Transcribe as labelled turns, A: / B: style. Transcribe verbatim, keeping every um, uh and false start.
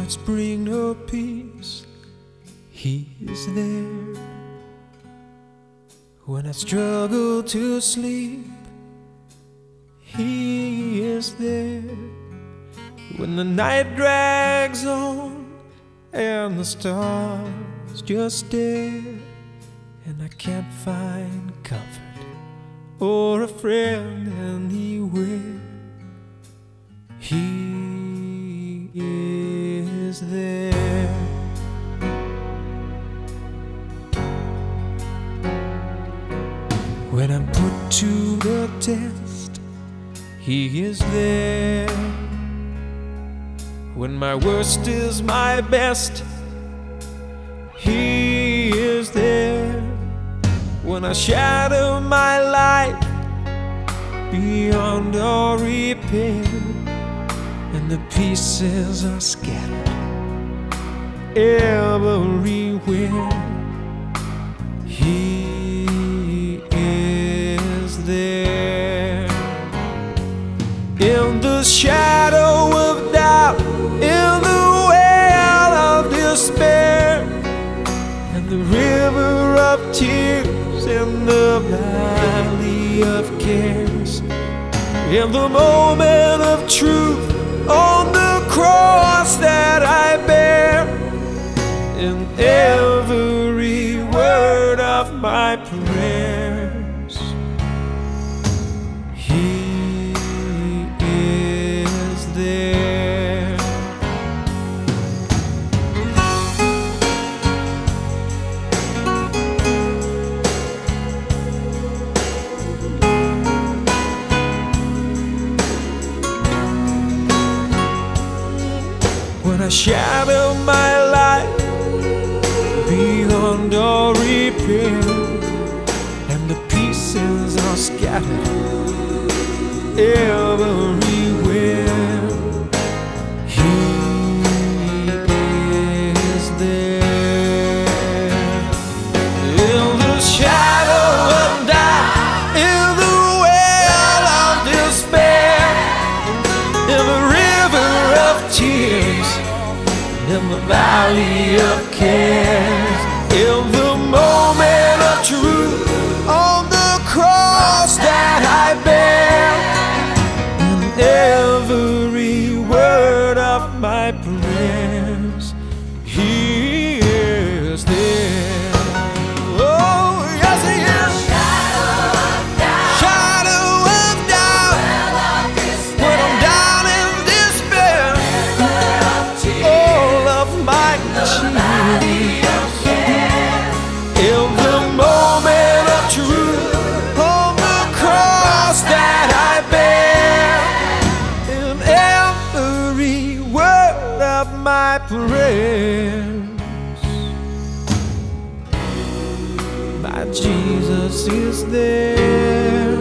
A: thoughts bring no peace, He is there. When I struggle to sleep, He is there. When the night drags on and the stars just stare, and I can't find comfort or a friend anywhere, He is there. When I'm put to the test, He is there. When my worst is my best, He is there. When I shatter my life beyond all repair, and the pieces are scattered everywhere, He is there. In the shadow of doubt, in the well of despair, and the river of tears, in the valley of cares, in the moment of truth, on the cross that I bear, in every word of my prayers, He is there. When I shatter my life beyond all repair, and the pieces are scattered everywhere, He is there. In the shadow of doubt, in the well of despair, in the river of tears, in the valley of cares, in the moment of truth, on the cross that I bear, in every word of my prayers, He is there. Oh, yes, He is. Shadow of doubt, when I'm down in despair, all of my tears, in the moment of truth, on the cross that I bear, in every word of my prayers, my Jesus is there.